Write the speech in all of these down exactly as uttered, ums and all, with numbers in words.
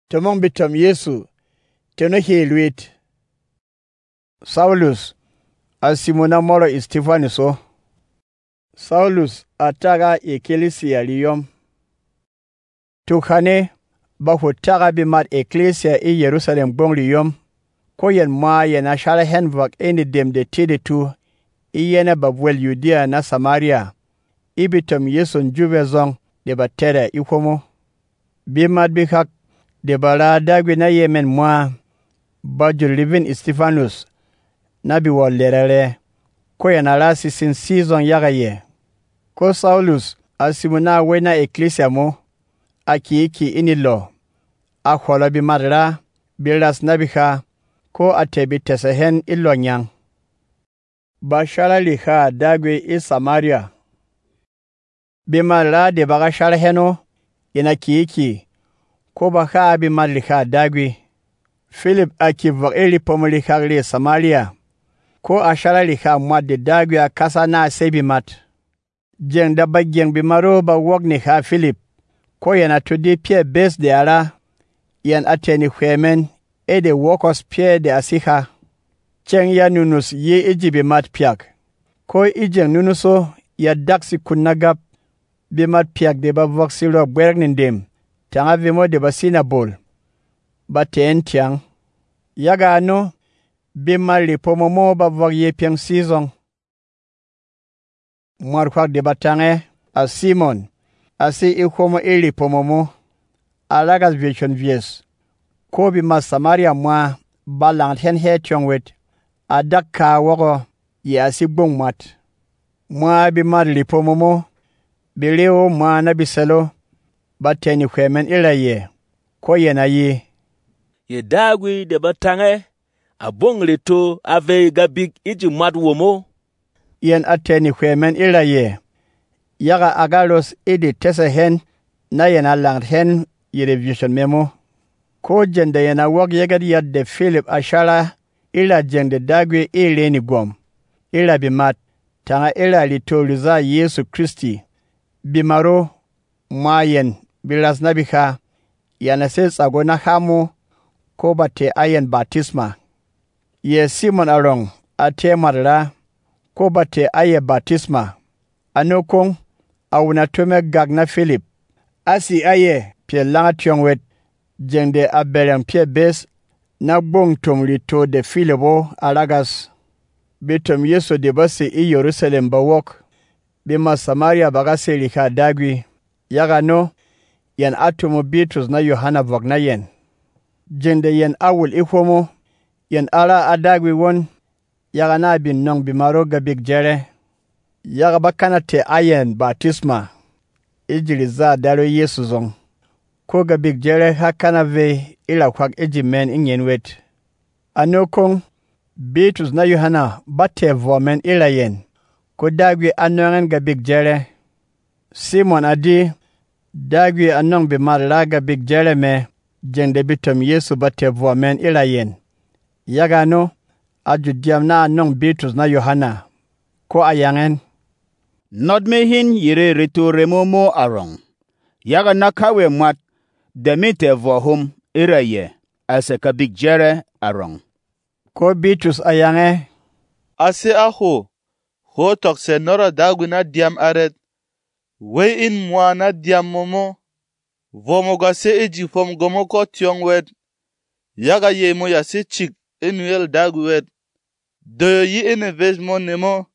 Tomong bitom Yesu, teno he luit. Saulus, a Simona moro Istefaniso. Saulus ataga ecclesia liyom. Tukane, bahu taga bimat ecclesia i Jerusalem gbong liyom. Ko yen ma yen ashara hen vak eni dem de tide tu, i yene babwel Judea na Samaria. Ibitom Yesu njuve zong de batere ikomo. Bimat bikak de bara dagwi na yemen mwa bajur livin Istefanus na biwol lerere. Ko yen alasi sin season yagaye. Ko Saulus asimuna wena ecclesia mo aki iki inilo. A kholo bimat ra bilas nabika ko atebi tesehen ilo nyang. Bashala liha dagwi i Samaria. Bimat ra de baga sharheno ina kiiki ko baka bimat liha dagwi. Philip aki vak ili pomuli kagli Samaria. Ko ashara liha mwad de dagwi a kasa na sebimat. Jeng da bagyeng bimaro ba wok ni ha Philip. Ko yana tudi pie bes de ara. Yan ateni kwemen e de wokos pie de asiha. Cheng ya nunus ye iji bimat piak. Ko ijeng nunuso ya daksi kunagap. Bimat piak de ba vok silo bwerg nindim. Tanga vimo de ba sinabol. Ba ten tiang. Yaga ano. Bimat li pomomo ba vok ye piang season. Mwarkwak de batange a Simon. Asi ikomo ili pomomo. Alagas vision vies. Ko bimat Samaria mwa balang hen he tiongwet. Adak ka woko ye asi gbong mat. Mwa bimat li pomomo. Bileo mwa na biselo. Bateni kwemen ila ye. Ko ye na ye. Ye dagwi de batange. A bong lito ave gabik iji mat womo. Yen ateni kwemen ila ye. Yaga agalos idi tese hen. Na yen alang hen ye revision memo. Ko jende yen a wak yegad yad de Philip ashala. Ila jende dagwi ili ni gwom. Ila bimat. Tanga ila lito liza Yesu Kristi. Bimaro. Mayen. Bilas nabika. Yanases agona hamu. Ko bate ayen batisma. Ye Simon arong. Ate marla. Ko bate aye batisma. Anokong. Awunatume gagna Philip. Asi aye. Pie langa tiongwet. Jende abeleng pie bes. Na bong tom lito de Philipo alagas. Bitom Yesu de basi i Jerusalem bawok. Bima Samaria bagase lika dagwi. Yaga no. Yen atomo Bitrus na Yohana vok na yen. Jende yen awul ikwomo. Yen ala adagwi won. Yaga na bin nong bimaro gabik jere. Yaga bakana te ayen batisma. Ijiliza dalo Yesu zong. Ko gabik jere hakana ve ila kwak ejimen inyenwet. Anokong. Bitrus na Yohana bate vomen ila yen. Ko dagwi anongen gabik jere. Simon adi. Dagwi anong bimara gabik jere me. Jende bitom Yesu bate vomen ila yen. Yaga no. Ajudiam na anong Bitrus na Yohana. Ko ayangen. Not me hin yire ritu remomo arong. Yaga nakawe mat. Demite vohum ira ye. Ase kabik jere arong. Ko Bitrus ayange. Ase aho. Ho tokse nora dagu na diam aret. We in mwa na diam momo. Vomo gase eji fom gomo ko tiong wed. Yaga ye mo yase chik enuel dagu wed. Doyo yi ene vezmo nemo.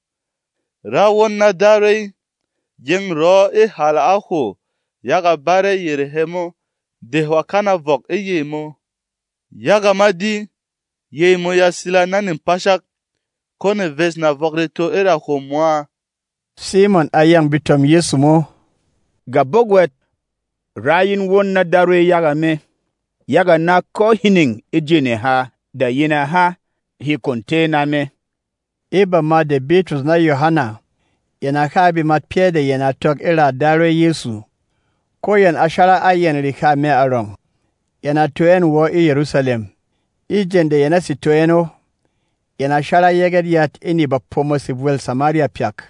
Rawon na dare. Jeng ro e hala aho. Yaga bare yere hemo. Dehwa kana vok e ye mo. Yaga madi. Ye mo yasila nanim pashak. Kone vez na vokreto era ho mwa. Simon ayang bitom Yesu mo. Gabogwet. Rayin won na darwe yaga me. Yaga na ko hining ijine ha. Da yina ha. Hi kontena me. Iba ma de Bitrus na Yohana. Yana kabi mat piede yana tok ila darwe Yesu. Ko yen ashara ayen lika me arong. Yana toen wo i Jerusalem. Ijende yana si toeno. Yana shara yeged yat ini ba pomo si vuel Samaria piak.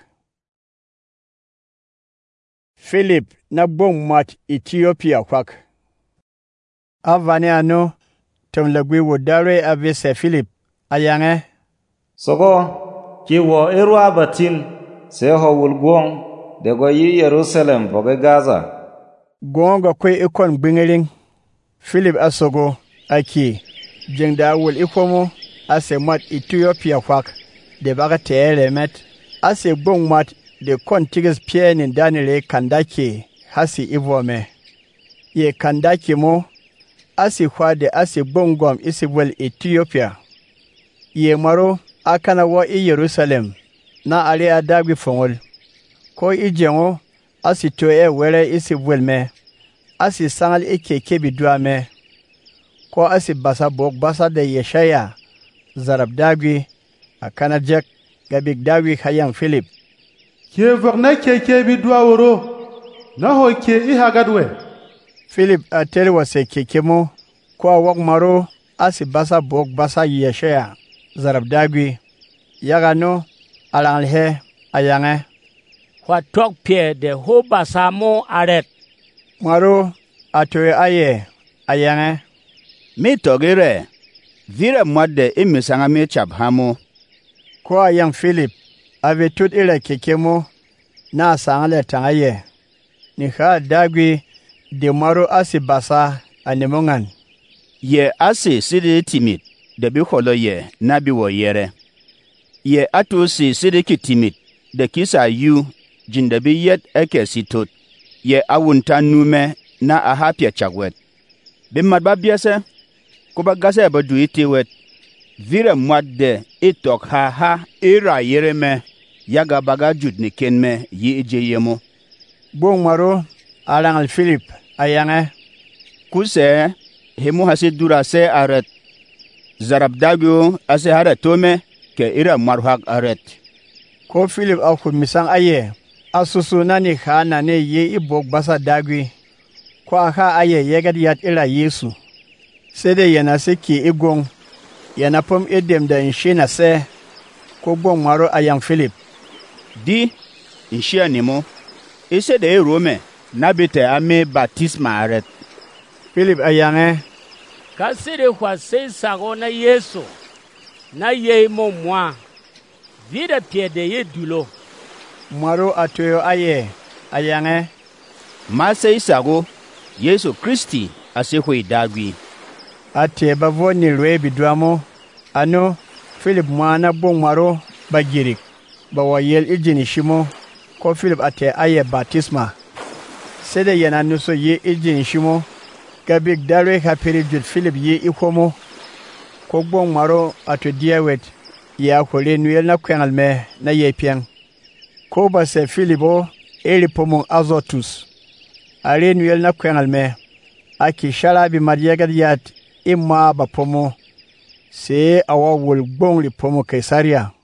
Philip na bong mat Ethiopia kwak. Avane ano tum lagwi wodare avese Philip ayange. Sogo ki wo irwa batin se ho wulgwong de go yi Jerusalem boge Gaza. Gonga kwe ikon bingiring. Philip asogo aki jengda wul ikomo ase mat Ethiopia kwak de baga tere met ase bong mat de kon tigis pie ni danile kandaki hasi ivome. Ye kandaki mo ase kwa de ase bongom isi wel Ethiopia. Ye maro akana wa i Jerusalem na ale adagwi fongol. Ko ijengo ase to e wele isi wel me. Ase sangal ike kebi dua me. Ko ase basa bok basa de Yeshaya zarab dagwi akana jek gabik dagwi khayang Philip. Ke vorna ke kebi dua woro na ho ke i hagadwe. Philip ateli wase kekemo ko wak maro ase basa bok basa Yeshaya zarab dagwi yagano alangle ayange. Kwa tok pie de ho basa mo aret. Maro atoye aye ayange. Mi togire vire mwade imisanga mi chabhamo. Ko ayang Philip ave tut ile kekemo na sangale tangaye. Ni kha dagwi de maro ase basa anemongan. Ye ase sidi timid de bi kholo ye na bi wo yere. Ye atu si sidi ki timid de kisa yu jinda bi yet eke sitot. Ye awunta nume na ahapya chagwet. Bi madba biase kuba gase ba du itiwet. Vire mwade itok ha ha ira yereme yaga baga judni kenme yi ije yemo. Bong maro alangal Philip ayange. Kuse hemu hasi dura se aret. Zarabdagyo ase hara tome ke ira marhag aret. Ko Philip akhud misang aye. Asusu nani khana ne ye ibok basa dagwi. Ko akha aye yegad yat ila Yesu. Sede yana seki igong. Yana pom edem da inshina se. Ko bong maro ayang Philip. Di inshia nimo. Ise de rome nabite ame baptisma aret. Philip ayange. Kasire kwa se sago na Yesu. Na ye mo mwa. Vide pie de ye dulo. Maro atoyo aye ayange. Mase isago Yesu Kristi asekwe dagwi. Ate bavoni lwe bidwamo. Ano Philip mwana bong maro bagirik. Bawayel ijini shimo. Ko Philip ate aye baptisma. Sede yana nuso ye ijini shimo. Gabik dalwe hapiri jut Philip ye ikomo. Ko bong maro ato diawet. Ya kole nuyel na kwengal me na ye piang. Ko ba se Philipo eli pomong Azotus. Ale nuyel na kwengal me. Aki shalabi madiyagad yat ima ba pomo. Se awa wul bong li pomo Kaisaria.